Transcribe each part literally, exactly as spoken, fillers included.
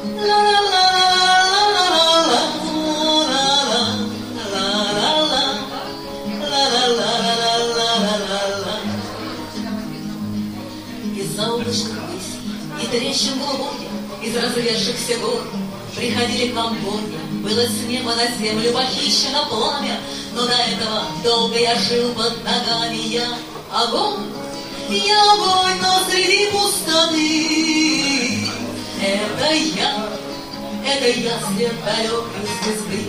Из-за облачных высей и трещин глубоких, из развершихся гор приходили камбони. Было с неба на землю похищено пламя, но до этого долго я жил под ногами. Я огонь, я огонь, но среди пустоты. Это я, это я, свет далекой звезды.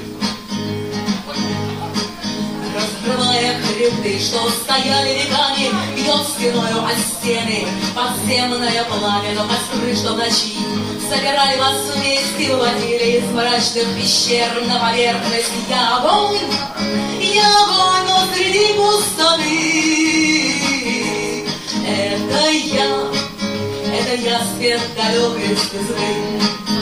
Раскрывая хребты, что стояли веками, бьет спиною о стены подземное пламя. Но костры, что в ночи собирали вас вместе, выводили из мрачных пещер на поверхность. Я огонь, я огонь, но среди пустоты. Это я, это я, свет далекой звезды.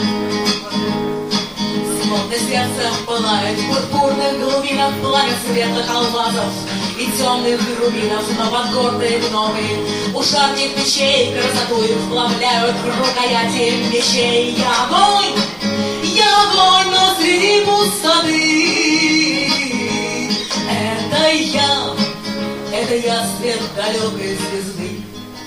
Смутно сердце пылает в пурпурных глубинах пламя светлых алмазов и темных рубинов, но под гордые гномы у шарных мечей красоту их вплавляют в рукояти мечей. Я огонь, я огонь, но среди пустоты. Это я, это я, свет далекой звезды.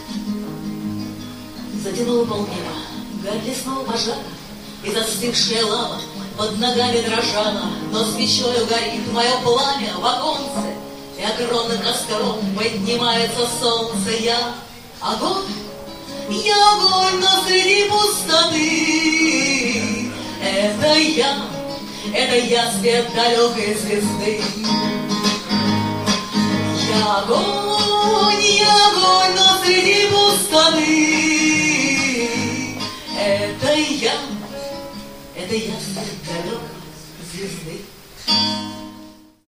Затянула полнеба гарь лесного пожара, и застывшая лава под ногами дрожала, но свечою горит мое пламя в оконце, и огромных костров поднимается солнце. Я огонь, я огонь, но среди пустоты. Это я, это я, свет далекой звезды. Я огонь, я огонь, но среди пустоты. Это я, это я, свет далекой звезды.